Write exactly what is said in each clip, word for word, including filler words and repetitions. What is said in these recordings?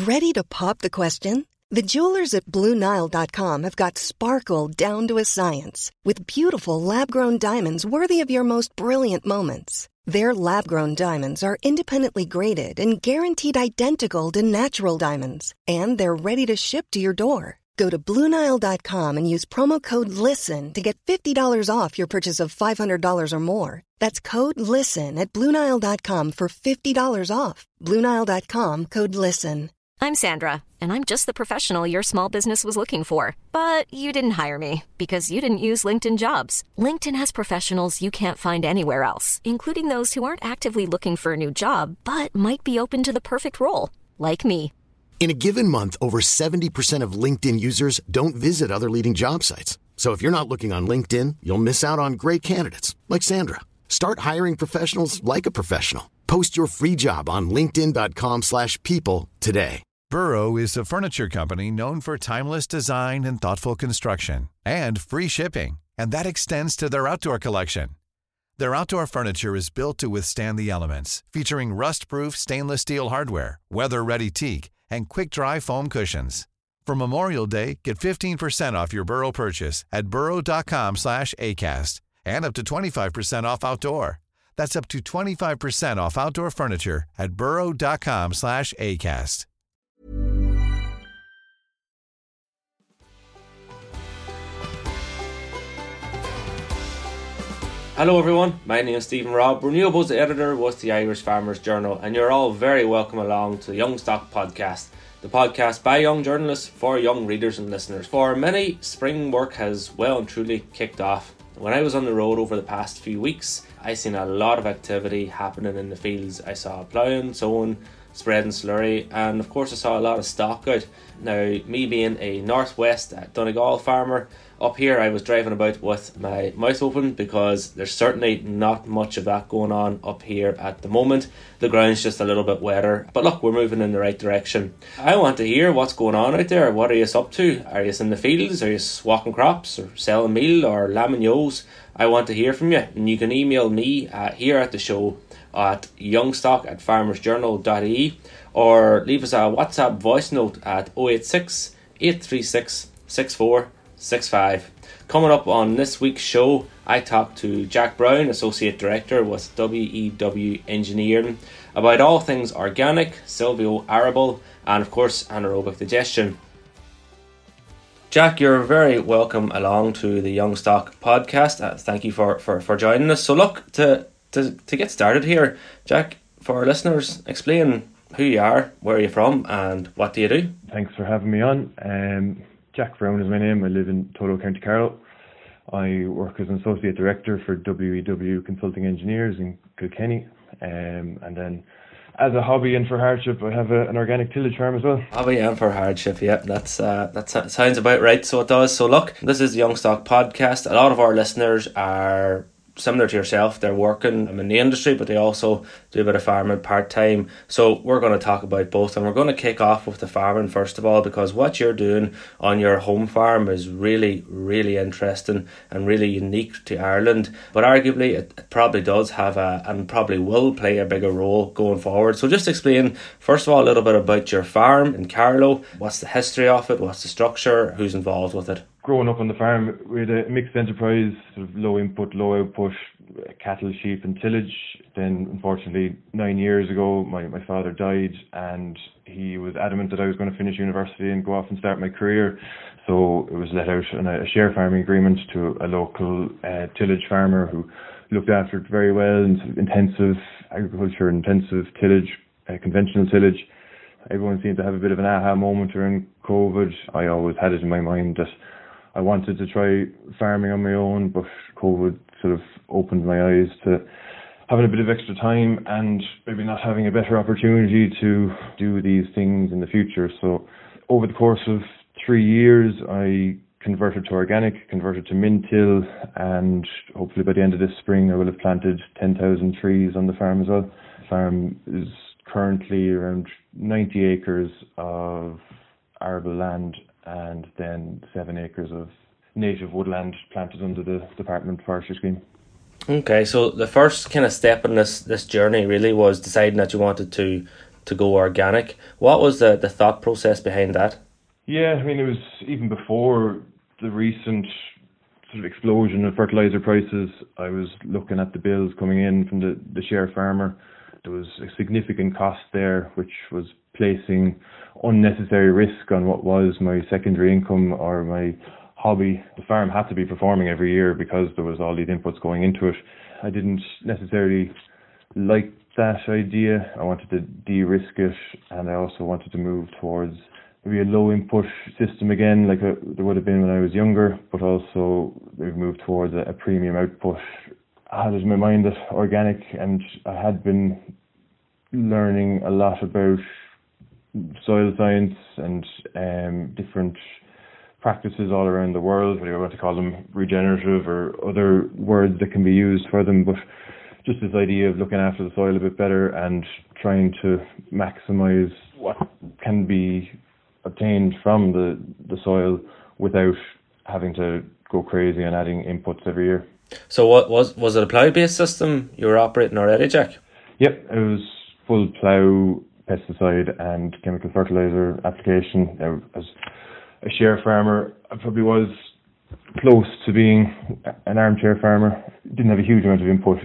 Ready to pop the question? The jewelers at Blue Nile dot com have got sparkle down to a science with beautiful lab-grown diamonds worthy of your most brilliant moments. Their lab-grown diamonds are independently graded and guaranteed identical to natural diamonds, and they're ready to ship to your door. Go to Blue Nile dot com and use promo code LISTEN to get fifty dollars off your purchase of five hundred dollars or more. That's code LISTEN at Blue Nile dot com for fifty dollars off. Blue Nile dot com, code LISTEN. I'm Sandra, and I'm just the professional your small business was looking for. But you didn't hire me because you didn't use LinkedIn Jobs. LinkedIn has professionals you can't find anywhere else, including those who aren't actively looking for a new job, but might be open to the perfect role, like me. In a given month, over seventy percent of LinkedIn users don't visit other leading job sites. So if you're not looking on LinkedIn, you'll miss out on great candidates like Sandra. Start hiring professionals like a professional. Post your free job on linkedin dot com slash people today. Burrow is a furniture company known for timeless design and thoughtful construction and free shipping, and that extends to their outdoor collection. Their outdoor furniture is built to withstand the elements, featuring rust-proof stainless steel hardware, weather-ready teak, and quick-dry foam cushions. For Memorial Day, get fifteen percent off your Burrow purchase at burrow dot com slash acast and up to twenty-five percent off outdoor. That's up to twenty-five percent off outdoor furniture at burrow dot com slash acast. Hello everyone, my name is Stephen Robb, Renewables editor with the Irish Farmers Journal, and you're all very welcome along to the Young Stock Podcast, the podcast by young journalists for young readers and listeners. For many, spring work has well and truly kicked off. When I was on the road over the past few weeks, I seen a lot of activity happening in the fields. I saw ploughing, sowing, spreading slurry, and of course I saw a lot of stock out. Now, me being a northwest Donegal farmer, up here I was driving about with my mouth open because there's certainly not much of that going on up here at the moment. The ground's just a little bit wetter, but look, we're moving in the right direction. I want to hear what's going on out there. What are you up to? Are you in the fields? Are you walking crops or selling meal or lambing yos? I want to hear from you, and you can email me uh, here at the show at youngstock at farmersjournal dot I E or leave us a WhatsApp voice note at oh eight six, eight three six, six four six five. Coming up on this week's show, I talked to Jack Brown, Associate Director with W E W Engineering, about all things organic, silvo-arable, and of course anaerobic digestion. Jack, you're very welcome along to the Young Stock Podcast. Uh, thank you for, for, for joining us. So look, to, to, to get started here, Jack, for our listeners, explain who you are, where you're from, and what do you do? Thanks for having me on. Um, Jack Brown is my name. I live in Todo, County Carlow. I work as an Associate Director for W E W Consulting Engineers in Kilkenny. Um, and then as a hobby and for hardship, I have a, an organic tillage farm as well. Hobby and for hardship, yeah, that's uh, that sounds about right. So it does. So look, this is the Young Stock Podcast. A lot of our listeners are similar to yourself. They're working in the industry, but they also do a bit of farming part-time. So we're going to talk about both, and we're going to kick off with the farming first of all, because what you're doing on your home farm is really, really interesting and really unique to Ireland. But arguably, it, it probably does have a, and probably will play a bigger role going forward. So just explain, first of all, a little bit about your farm in Carlow. What's the history of it? What's the structure? Who's involved with it? Growing up on the farm, we had a mixed enterprise, sort of low input, low output, cattle, sheep and tillage. Then unfortunately nine years ago my, my father died, and he was adamant that I was going to finish university and go off and start my career. So it was let out on a share farming agreement to a local uh, tillage farmer who looked after it very well, and sort of intensive agriculture, intensive tillage, uh, conventional tillage. Everyone seemed to have a bit of an aha moment during COVID. I always had it in my mind that I wanted to try farming on my own, but COVID sort of opened my eyes to having a bit of extra time and maybe not having a better opportunity to do these things in the future. So over the course of three years, I converted to organic, converted to min-till, and hopefully by the end of this spring, I will have planted ten thousand trees on the farm as well. The farm is currently around ninety acres of arable land, and then seven acres of native woodland planted under the Department Forestry Scheme. Okay, so the first kind of step in this, this journey really was deciding that you wanted to to go organic. What was the, the thought process behind that? Yeah, I mean, it was even before the recent sort of explosion of fertiliser prices. I was looking at the bills coming in from the, the share farmer. There was a significant cost there, which was placing unnecessary risk on what was my secondary income or my hobby. The farm had to be performing every year because there was all these inputs going into it. I didn't necessarily like that idea. I wanted to de-risk it, and I also wanted to move towards maybe a low input system again, like a, there would have been when I was younger, but also we've moved towards a, a premium output. I had it in my mind that organic, and I had been learning a lot about soil science and um, different practices all around the world, whether you want to call them regenerative or other words that can be used for them, but just this idea of looking after the soil a bit better and trying to maximise what can be obtained from the, the soil without having to go crazy and adding inputs every year. So what was was it a plough-based system you were operating already, Jack? Yep, it was full plough, pesticide and chemical fertiliser application. Now, as a share farmer, I probably was close to being an armchair farmer. Didn't have a huge amount of input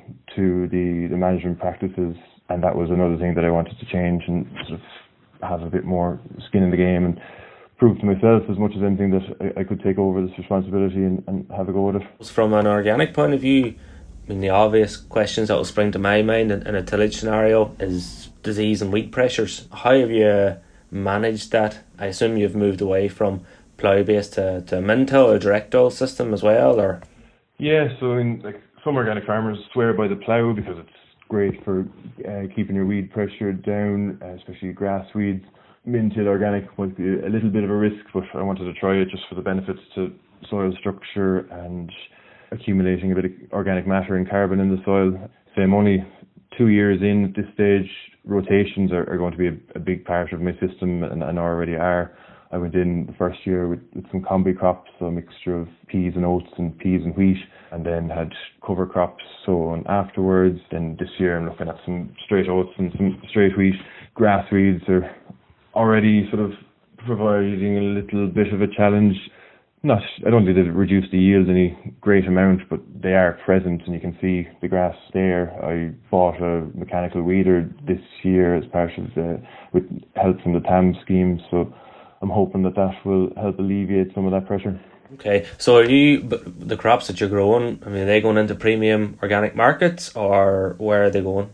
into the, the management practices, and that was another thing that I wanted to change and sort of have a bit more skin in the game and prove to myself as much as anything that I, I could take over this responsibility and, and have a go at it. From an organic point of view, I mean, the obvious questions that will spring to my mind in, in a tillage scenario is disease and weed pressures. How have you managed that? I assume you've moved away from plough-based to, to a Minto or direct-oil system as well, or? Yeah, so I mean, like some organic farmers swear by the plough because it's great for uh, keeping your weed pressure down, uh, especially grass weeds. Min-till organic might be a little bit of a risk, but I wanted to try it just for the benefits to soil structure and accumulating a bit of organic matter and carbon in the soil. So I'm only two years in at this stage. Rotations are, are going to be a, a big part of my system, and, and already are. I went in the first year with, with some combi crops, so a mixture of peas and oats and peas and wheat, and then had cover crops sown afterwards. Then this year I'm looking at some straight oats and some straight wheat. Grass weeds are already sort of providing a little bit of a challenge. Not, I don't think they've reduced the yield any great amount, but they are present and you can see the grass there. I bought a mechanical weeder this year as part of the, with help from the T A M scheme, so I'm hoping that that will help alleviate some of that pressure. Okay, so are you, the crops that you're growing, I mean, are they going into premium organic markets, or where are they going?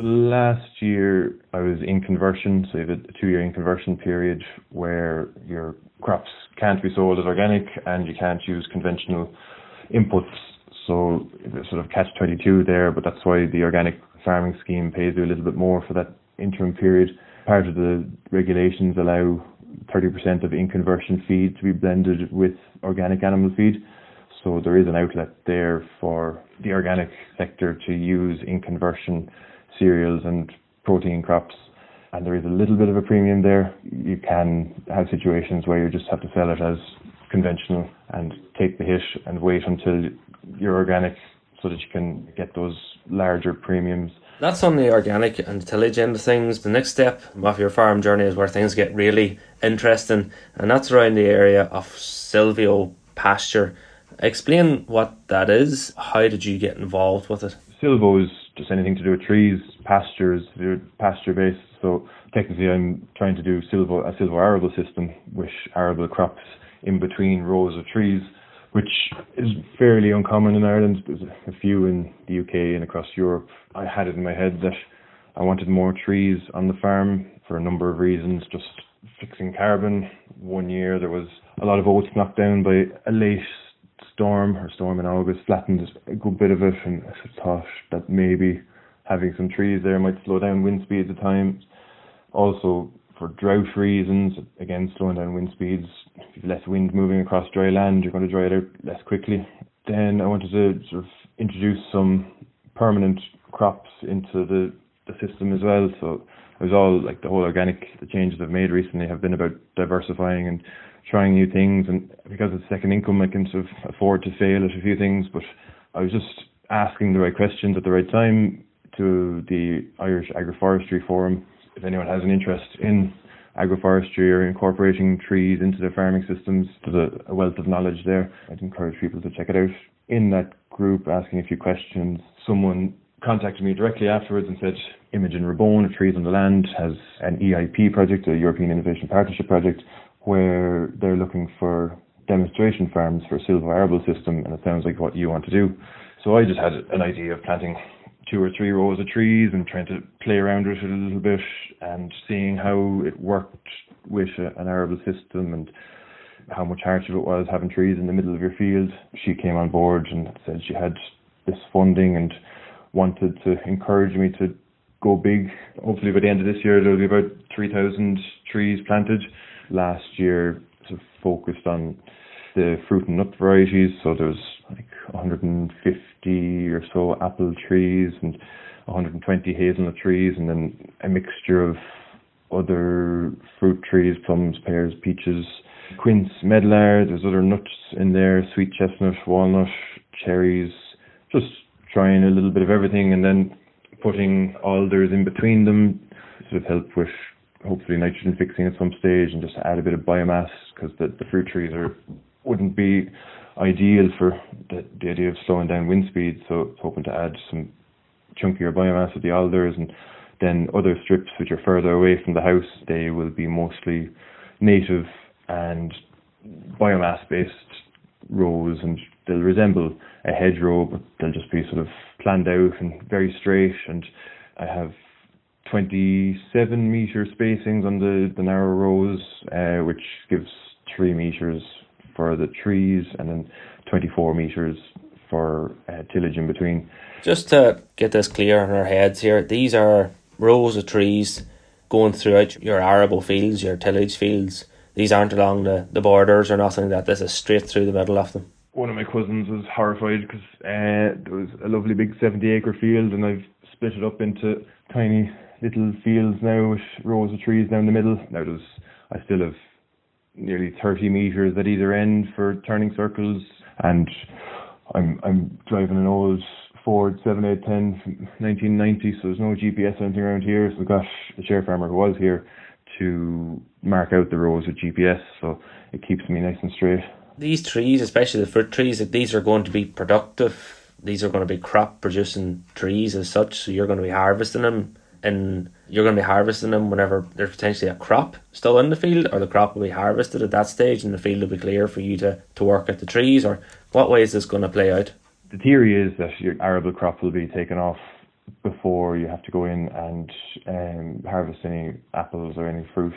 Last year I was in conversion, so you have a two-year in conversion period where your crops can't be sold as organic and you can't use conventional inputs. So it's sort of catch twenty-two there, but that's why the organic farming scheme pays you a little bit more for that interim period. Part of the regulations allow thirty percent of in-conversion feed to be blended with organic animal feed. So there is an outlet there for the organic sector to use in-conversion cereals and protein crops. And there is a little bit of a premium there. You can have situations where you just have to sell it as conventional and take the hit and wait until you're organic so that you can get those larger premiums. That's on the organic and tillage end of things. The next step of your farm journey is where things get really interesting, and that's around the area of silvo pasture. Explain what that is. How did you get involved with it? Silvo is just anything to do with trees, pastures, pasture based. So technically I'm trying to do silvo, a silvo arable system with arable crops in between rows of trees, which is fairly uncommon in Ireland. There's a few in the U K and across Europe. I had it in my head that I wanted more trees on the farm for a number of reasons, just fixing carbon. One year there was a lot of oats knocked down by a late storm, or storm in August, flattened a good bit of it, and I thought that maybe having some trees there might slow down wind speeds at times. Also, for drought reasons, again, slowing down wind speeds. If you've less wind moving across dry land, you're going to dry it out less quickly. Then I wanted to sort of introduce some permanent crops into the, the system as well. So it was all like the whole organic, the changes I've made recently have been about diversifying and trying new things. And because it's second income, I can sort of afford to fail at a few things. But I was just asking the right questions at the right time to the Irish Agroforestry Forum. if anyone has an interest in agroforestry or incorporating trees into their farming systems, there's a, a wealth of knowledge there. I'd encourage people to check it out. In that group, asking a few questions, someone contacted me directly afterwards and said Imogen Rabone of Trees on the Land has an E I P project, a European Innovation Partnership project, where they're looking for demonstration farms for a silvo-arable system, and it sounds like what you want to do. So I just had an idea of planting two or three rows of trees and trying to play around with it a little bit and seeing how it worked with a, an arable system and how much hardship it was having trees in the middle of your field. She came on board and said she had this funding and wanted to encourage me to go big. Hopefully by the end of this year there will be about three thousand trees planted. Last year sort of focused on the fruit and nut varieties, so there's like one hundred fifty or so apple trees and one hundred twenty hazelnut trees, and then a mixture of other fruit trees, plums, pears, peaches, quince, medlar. There's other nuts in there, sweet chestnut, walnut, cherries, just trying a little bit of everything, and then putting alders in between them sort of help with hopefully nitrogen fixing at some stage, and just add a bit of biomass, because the, the fruit trees are wouldn't be ideal for the, the idea of slowing down wind speed, so hoping to add some chunkier biomass with the alders. And then other strips which are further away from the house, they will be mostly native and biomass based rows, and they'll resemble a hedgerow, but they'll just be sort of planned out and very straight. And I have twenty-seven metre spacings on the, the narrow rows, uh, which gives three metres for the trees and then twenty-four metres for uh, tillage in between. Just to get this clear in our heads here, these are rows of trees going throughout your arable fields, your tillage fields. These aren't along the, the borders or nothing, that this is straight through the middle of them. One of my cousins was horrified because uh, there was a lovely big seventy acre field, and I've split it up into tiny little fields now with rows of trees down the middle. Now there's, I still have nearly thirty metres at either end for turning circles, and I'm I'm driving an old Ford seven eight ten from nineteen ninety, so there's no G P S or anything around here. So we got the share farmer who was here to mark out the rows with G P S, so it keeps me nice and straight. These trees, especially the fruit trees, these are going to be productive. These are going to be crop producing trees as such, so you're going to be harvesting them, and you're going to be harvesting them whenever there's potentially a crop still in the field, or the crop will be harvested at that stage and the field will be clear for you to, to work at the trees. Or what way is this going to play out? The theory is that your arable crop will be taken off before you have to go in and um, harvest any apples or any fruit.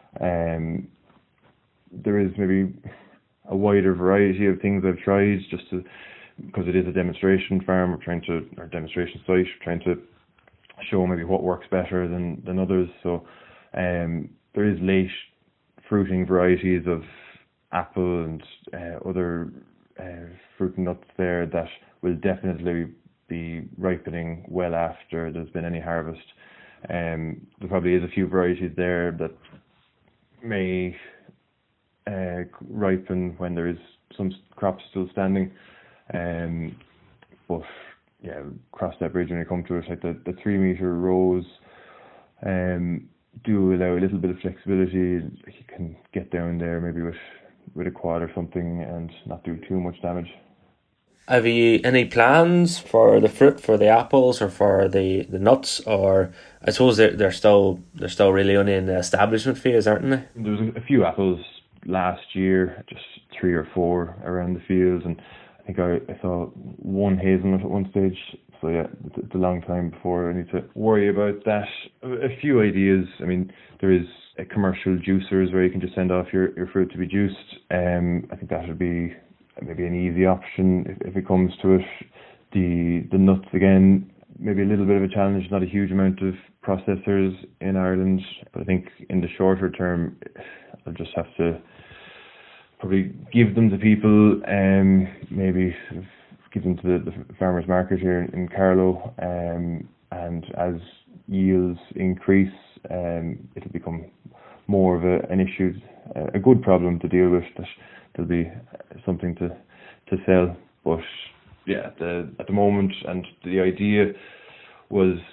Um, there is maybe a wider variety of things I've tried, just to, because it is a demonstration farm, we're trying to, or demonstration site, we're trying to show maybe what works better than, than others. So um, there is late fruiting varieties of apple and uh, other uh, fruit and nuts there that will definitely be ripening well after there's been any harvest. Um, there probably is a few varieties there that may uh, ripen when there is some crops still standing. Um, but yeah, cross that bridge when you come to it. Like the, the three metre rows um, do allow a little bit of flexibility. You can get down there maybe with, with a quad or something and not do too much damage. Have you any plans for the fruit, for the apples, or for the, the nuts? Or I suppose they're they're still they're still really only in the establishment phase, aren't they? There was a few apples last year, just three or four around the fields, and I think I, I saw one hazelnut at one stage. So yeah, it's a long time before I need to worry about that. A few ideas. I mean, there is a commercial juicers where you can just send off your, your fruit to be juiced. Um, I think that would be maybe an easy option if, if it comes to it. The the nuts, again, maybe a little bit of a challenge, not a huge amount of processors in Ireland, but I think in the shorter term I'll just have to probably give them to people, um, maybe sort of give them to the, the farmers market here in, in Carlow, um, and as yields increase, um, it'll become more of a, an issue, a good problem to deal with, that there'll be something to to sell. But yeah, at the at the moment, and the idea was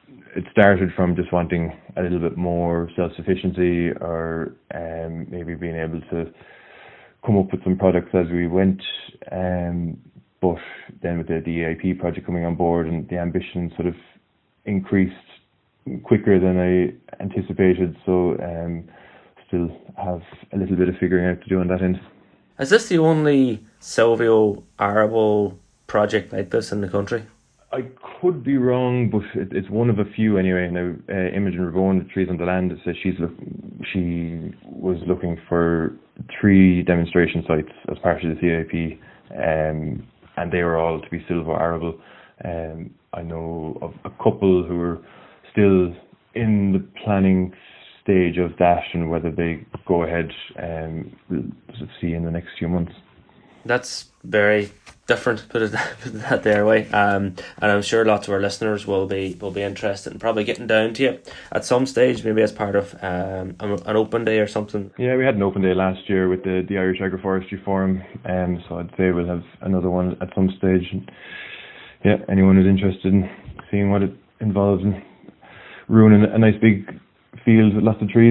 it started from just wanting a little bit more self-sufficiency, or um, maybe being able to come up with some products as we went. Um, but then with the D A I P project coming on board, and the ambition sort of increased quicker than I anticipated. So um, still have a little bit of figuring out to do on that end. Is this the only Silvio arable project like this in the country? I could be wrong, but it, it's one of a few anyway. Now, uh, Imogen Rabone, the Trees on the Land, says she's look, she was looking for three demonstration sites as part of the C I P, um, and they were all to be silvo arable. Um, I know of a couple who are still in the planning stage of that, and whether they go ahead, um, we'll see in the next few months. That's very different, put it, put it that their way. Um, and I'm sure lots of our listeners will be will be interested in probably getting down to you at some stage, maybe as part of um, an open day or something. Yeah, we had an open day last year with the, the Irish Agroforestry Forum, um, so I'd say we'll have another one at some stage. And yeah, anyone who's interested in seeing what it involves in ruining a nice big field with lots of trees.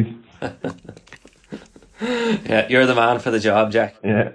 Yeah, you're the man for the job, Jack. Yeah.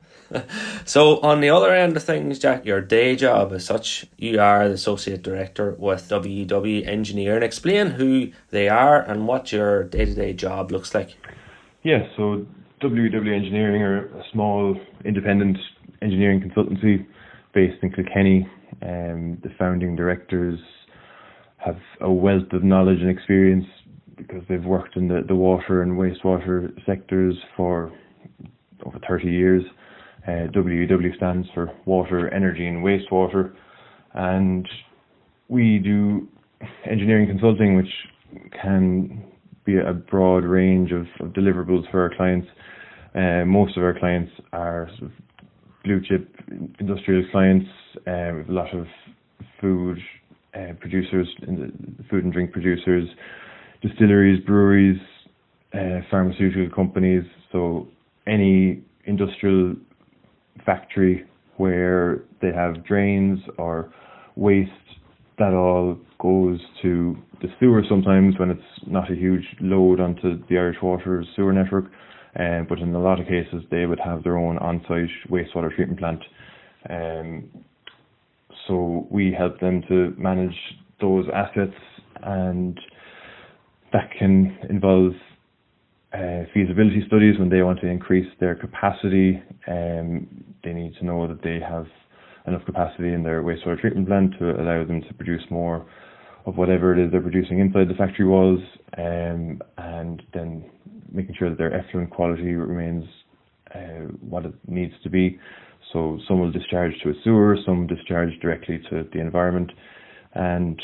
So on the other end of things, Jack, your day job as such, you are the Associate Director with W W Engineering. Explain who they are and what your day-to-day job looks like. Yeah, so W W Engineering are a small independent engineering consultancy based in Kilkenny. Um, the founding directors have a wealth of knowledge and experience because they've worked in the, the water and wastewater sectors for over thirty years. Uh, W W stands for Water, Energy and Wastewater, and we do engineering consulting, which can be a broad range of, of deliverables for our clients. Uh, most of our clients are sort of blue chip industrial clients. Uh, we have a lot of food uh, producers, food and drink producers, distilleries, breweries, uh, pharmaceutical companies. So any industrial factory where they have drains or waste, that all goes to the sewer sometimes when it's not a huge load onto the Irish Water sewer network, uh, but in a lot of cases they would have their own on-site wastewater treatment plant. Um, so we help them to manage those assets, and that can involve Uh, feasibility studies when they want to increase their capacity. Um, they need to know that they have enough capacity in their wastewater treatment plant to allow them to produce more of whatever it is they're producing inside the factory walls, um, and then making sure that their effluent quality remains uh, what it needs to be. So some will discharge to a sewer, some discharge directly to the environment, and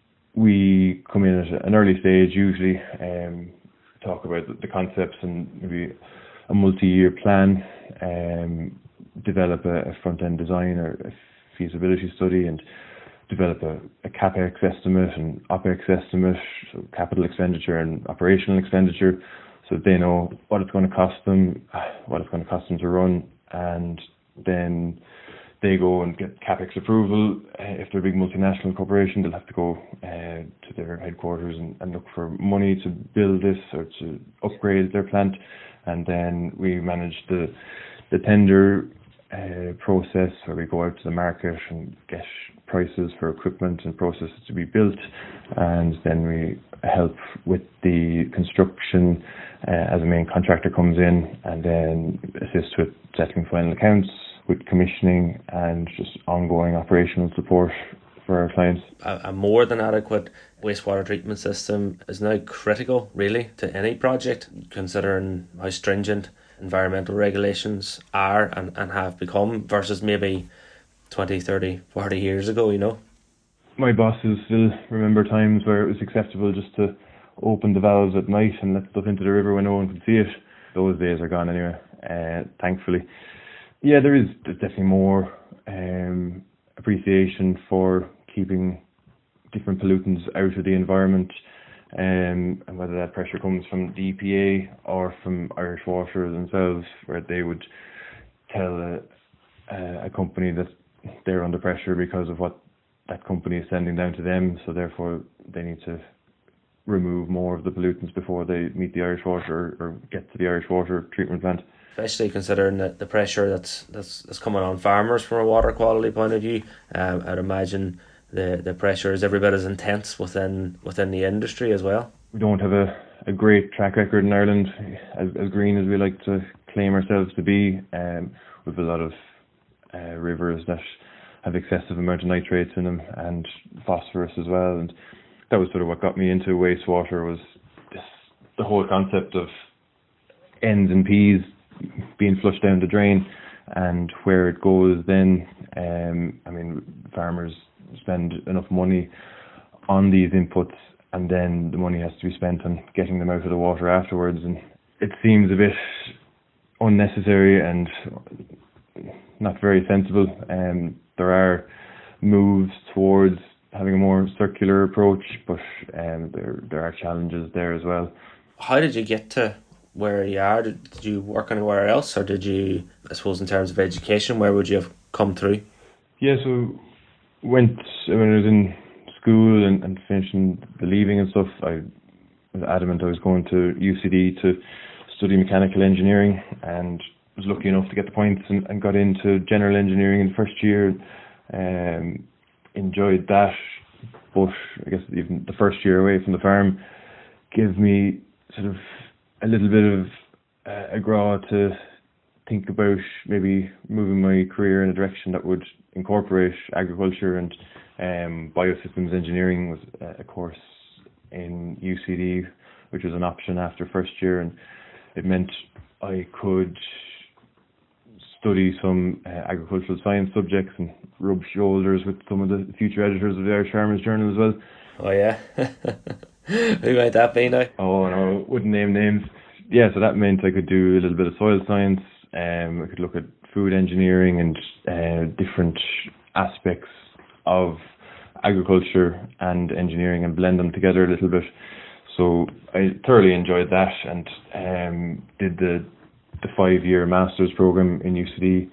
we come in at an early stage usually, um, talk about the concepts and maybe a multi-year plan, um, develop a, a front-end design or a feasibility study, and develop a, a CapEx estimate and OpEx estimate, so capital expenditure and operational expenditure, so that they know what it's going to cost them, what it's going to cost them to run, and then they go and get CapEx approval. Uh, if they're a big multinational corporation, they'll have to go uh, to their headquarters and, and look for money to build this or to upgrade their plant. And then we manage the the tender uh, process, where we go out to the market and get prices for equipment and processes to be built. And then we help with the construction uh, as a main contractor comes in, and then assist with settling final accounts, with commissioning and just ongoing operational support for our clients. A, a more than adequate wastewater treatment system is now critical, really, to any project, considering how stringent environmental regulations are and, and have become versus maybe twenty, thirty, forty years ago, you know. My bosses still remember times where it was acceptable just to open the valves at night and let stuff into the river when no one could see it. Those days are gone anyway, uh, thankfully. Yeah, there is definitely more um, appreciation for keeping different pollutants out of the environment, um, and whether that pressure comes from the E P A or from Irish Water themselves, where they would tell a, a company that they're under pressure because of what that company is sending down to them, so therefore they need to remove more of the pollutants before they meet the Irish water or, or get to the Irish water treatment plant. Especially considering the, the pressure that's, that's that's coming on farmers from a water quality point of view. Um, I'd imagine the, the pressure is every bit as intense within within the industry as well. We don't have a, a great track record in Ireland, as, as green as we like to claim ourselves to be. Um, we have a lot of uh, rivers that have excessive amount of nitrates in them and phosphorus as well, and that was sort of what got me into wastewater, was this, the whole concept of N's and P's being flushed down the drain, and where it goes then. Um, I mean, farmers spend enough money on these inputs, and then the money has to be spent on getting them out of the water afterwards, and it seems a bit unnecessary and not very sensible. Um, there are moves towards having a more circular approach, but um, there there are challenges there as well. How did you get to where you are? Did, did you work anywhere else, or did you, I suppose, in terms of education, where would you have come through? Yeah, so went when I was in school and, and finishing the leaving and stuff, I was adamant I was going to U C D to study mechanical engineering, and was lucky enough to get the points and, and got into general engineering in the first year. Um, enjoyed that, but I guess even the first year away from the farm gave me sort of a little bit of uh, a graw to think about maybe moving my career in a direction that would incorporate agriculture, and um, biosystems engineering was a course in U C D, which was an option after first year, and it meant I could study some uh, agricultural science subjects and rub shoulders with some of the future editors of the Irish Farmers Journal as well. Oh yeah? Who might that be now? Oh no, wouldn't name names. Yeah, so that meant I could do a little bit of soil science, um, I could look at food engineering and uh, different aspects of agriculture and engineering and blend them together a little bit. So I thoroughly enjoyed that, and um, did the the five-year master's program in U C D,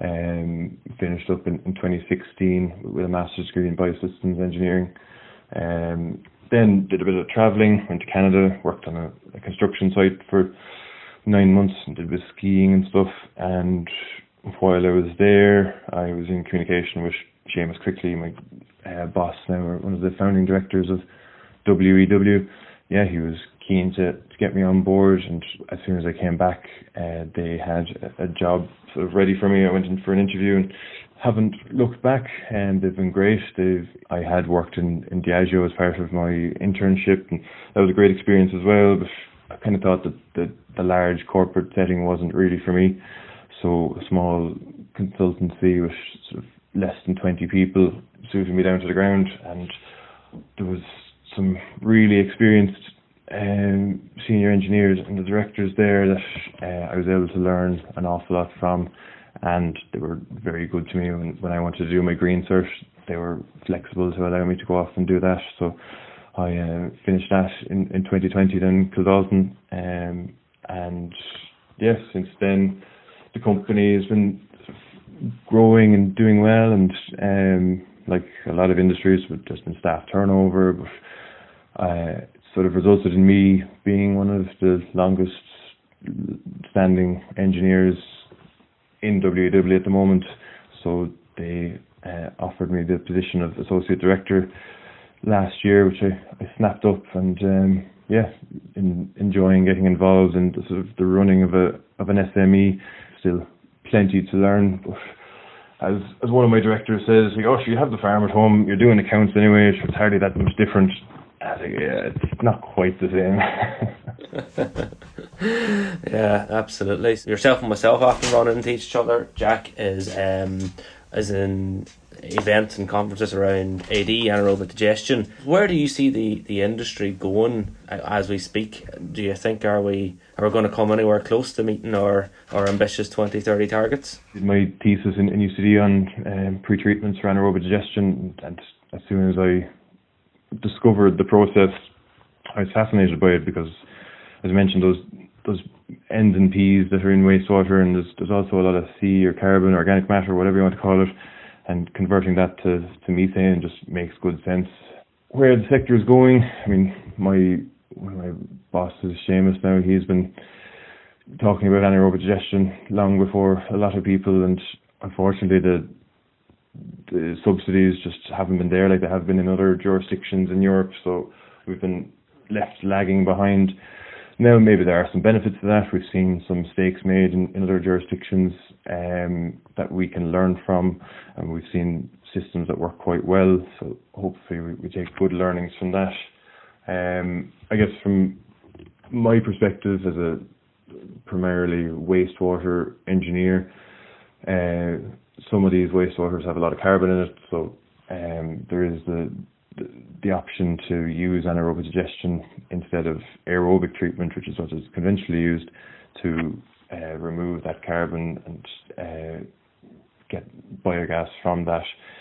um, finished up in, in twenty sixteen with a master's degree in biosystems engineering. Um, then did a bit of travelling, went to Canada, worked on a, a construction site for nine months and did a bit of skiing and stuff. And while I was there, I was in communication with Seamus Crickley, my uh, boss now, or one of the founding directors of W E W. Yeah, he was keen to, to get me on board, and as soon as I came back, uh, they had a, a job sort of ready for me. I went in for an interview and haven't looked back, and they've been great. They've I had worked in, in Diageo as part of my internship, and that was a great experience as well, but I kind of thought that the, the large corporate setting wasn't really for me. So a small consultancy with sort of less than twenty people suited me down to the ground, and there was some really experienced um, senior engineers and the directors there that uh, I was able to learn an awful lot from, and they were very good to me when, when I wanted to do my green cert. They were flexible to allow me to go off and do that. So I uh, finished that in, in twenty twenty then, Kildalton, um, and yes, since then the company has been growing and doing well, and um, like a lot of industries, with just in staff turnover, but uh, it sort of resulted in me being one of the longest standing engineers in W E W at the moment. So they uh, offered me the position of associate director last year, which I, I snapped up, and um, yeah, in, enjoying getting involved in the, sort of the running of a of an S M E. Still plenty to learn, but as as one of my directors says, like, oh, you have the farm at home, you're doing accounts anyway, it's hardly that much different. I think, yeah, it's not quite the same. Yeah, absolutely. Yourself and myself often run into each other. Jack is um is in events and conferences around A D, anaerobic digestion. Where do you see the, the industry going as we speak? Do you think are we are we going to come anywhere close to meeting our, our ambitious twenty thirty targets? I did my thesis in, in U C D on um, pre-treatments for anaerobic digestion, and as soon as I discovered the process, I was fascinated by it, because, as I mentioned, those those N's and P's that are in wastewater, and there's there's also a lot of C or carbon, organic matter, whatever you want to call it, and converting that to, to methane just makes good sense. Where the sector is going, I mean, my one of my bosses, Seamus, now, he's been talking about anaerobic digestion long before a lot of people, and unfortunately the the subsidies just haven't been there like they have been in other jurisdictions in Europe, so we've been left lagging behind. Now maybe there are some benefits to that. We've seen some mistakes made in, in other jurisdictions um, that we can learn from, and we've seen systems that work quite well, so hopefully we, we take good learnings from that. Um, I guess from my perspective as a primarily wastewater engineer, uh, some of these wastewaters have a lot of carbon in it, so um, there is the, the the option to use anaerobic digestion instead of aerobic treatment, which is what is conventionally used, to uh, remove that carbon and uh, get biogas from that.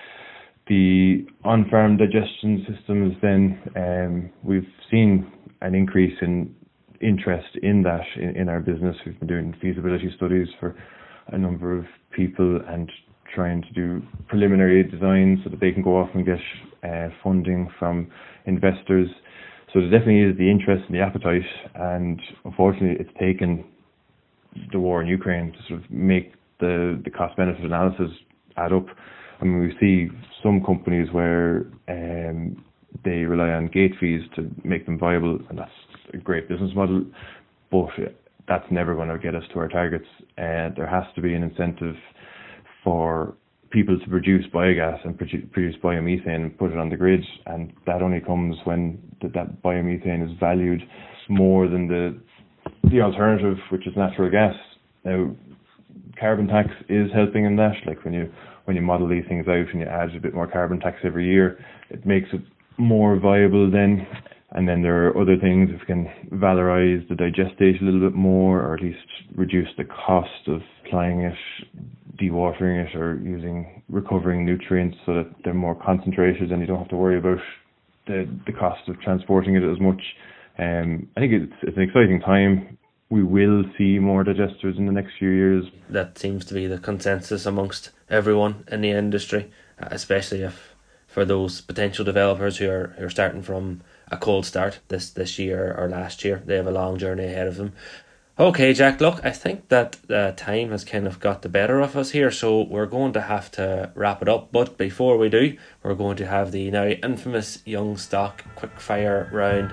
The on-farm digestion systems, then, um, we've seen an increase in interest in that in, in our business. We've been doing feasibility studies for a number of people and trying to do preliminary designs so that they can go off and get uh, funding from investors. So there definitely is the interest and the appetite, and unfortunately it's taken the war in Ukraine to sort of make the, the cost-benefit analysis add up. I mean, we see some companies where um, they rely on gate fees to make them viable, and that's a great business model, but that's never going to get us to our targets. Uh, there has to be an incentive for people to produce biogas and produ- produce biomethane and put it on the grid, and that only comes when th- that biomethane is valued more than the the alternative, which is natural gas. Now, carbon tax is helping in that. Like when you when you model these things out and you add a bit more carbon tax every year, it makes it more viable then. And then there are other things, if we can valorize the digestate a little bit more, or at least reduce the cost of applying it, dewatering it, or using recovering nutrients so that they're more concentrated and you don't have to worry about the the cost of transporting it as much. Um, I think it's, it's an exciting time. We will see more digesters in the next few years. That seems to be the consensus amongst everyone in the industry, especially if for those potential developers who are, who are starting from a cold start this, this year or last year. They have a long journey ahead of them. Okay, Jack, look, I think that uh, time has kind of got the better of us here, so we're going to have to wrap it up. But before we do, we're going to have the now infamous Young Stock quickfire round.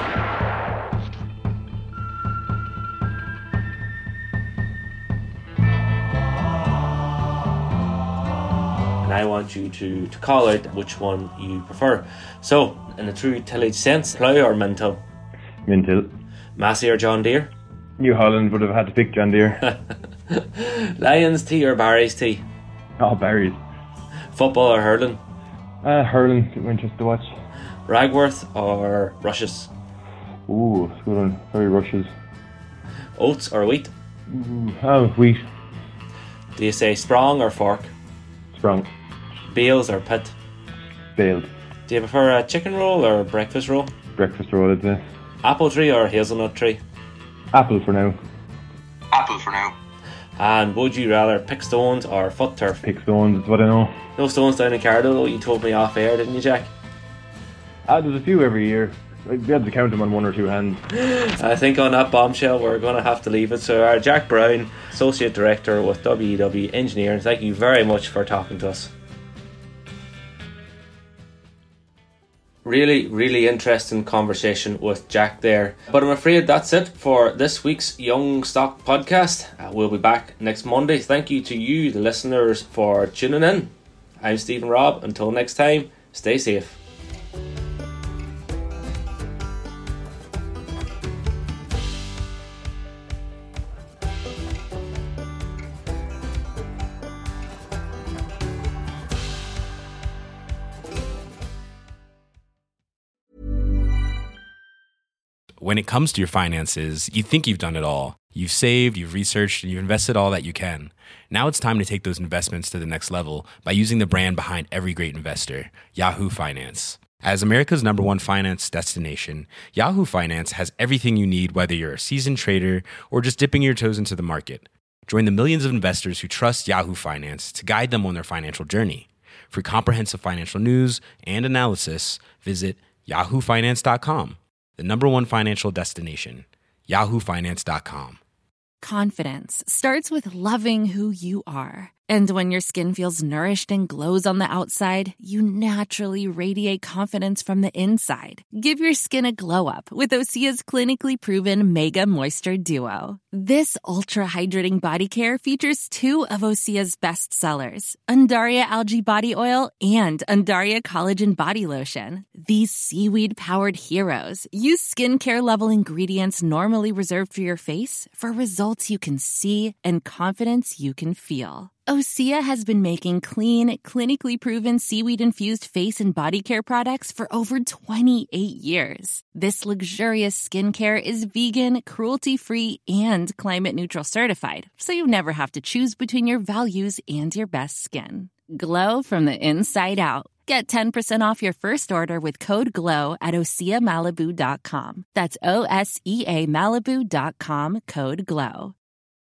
And I want you to, to call out which one you prefer. So, in a true tillage sense, plough or mintill? Mintill. Massey or John Deere? New Holland would have had to pick John Deere. Lions tea or Barry's tea? Oh, Barry's. Football or hurling? Uh, hurling, it went just to watch. Ragworth or Rushes? Ooh, it's a good one. Very Rushes. Oats or wheat? Ooh, oh, wheat. Do you say sprong or fork? Sprong. Bales or pit? Baled. Do you prefer a chicken roll or breakfast roll? Breakfast roll, I'd say. Apple tree or hazelnut tree? Apple for now. Apple for now. And would you rather pick stones or foot turf? Pick stones is what I know. No stones down in Cardill, you told me off air, didn't you, Jack? Ah, there's a few every year. I'd be able to count them on one or two hands. I think on that bombshell we're going to have to leave it. So our Jack Brown, Associate Director with W E W Engineering, thank you very much for talking to us. Really, really interesting conversation with Jack there. But I'm afraid that's it for this week's Young Stock podcast. Uh, we'll be back next Monday. Thank you to you, the listeners, for tuning in. I'm Stephen Robb. Until next time, stay safe. When it comes to your finances, you think you've done it all. You've saved, you've researched, and you've invested all that you can. Now it's time to take those investments to the next level by using the brand behind every great investor, Yahoo Finance. As America's number one finance destination, Yahoo Finance has everything you need, whether you're a seasoned trader or just dipping your toes into the market. Join the millions of investors who trust Yahoo Finance to guide them on their financial journey. For comprehensive financial news and analysis, visit yahoo finance dot com, the number one financial destination, yahoo finance dot com. Confidence starts with loving who you are. And when your skin feels nourished and glows on the outside, you naturally radiate confidence from the inside. Give your skin a glow up with Osea's clinically proven Mega Moisture Duo. This ultra-hydrating body care features two of Osea's best sellers, Undaria Algae Body Oil and Undaria Collagen Body Lotion. These seaweed-powered heroes use skincare-level ingredients normally reserved for your face for results you can see and confidence you can feel. Osea has been making clean, clinically proven seaweed-infused face and body care products for over twenty-eight years. This luxurious skincare is vegan, cruelty-free, and climate-neutral certified, so you never have to choose between your values and your best skin. Glow from the inside out. Get ten percent off your first order with code GLOW at osea malibu dot com. That's O S E A Malibu dot com, code GLOW.